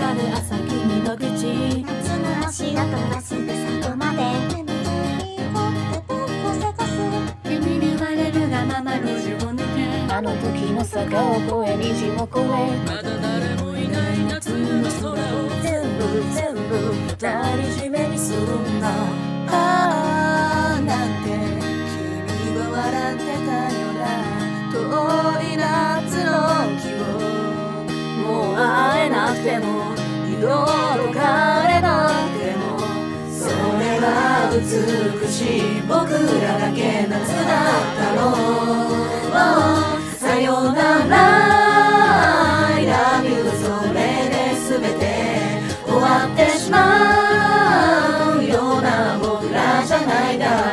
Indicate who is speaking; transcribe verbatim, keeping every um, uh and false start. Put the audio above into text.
Speaker 1: かる朝君の口、
Speaker 2: 夏の足跡がすぐ里まで目の前に掘って僕を探す。
Speaker 1: 君に言われるがまま路地を抜け、
Speaker 3: あの時の坂を越え虹を越え、
Speaker 1: まだ誰もいない夏の空を
Speaker 3: 全部全部独り占めにするんだ。
Speaker 1: ああなんて君は笑ってたよな。遠い夏の日をもう会えなくても二度と帰れなくても、それは美しい僕らだけ夏だったの。さよなら I love you それで全て終わってしまうような僕らじゃないだ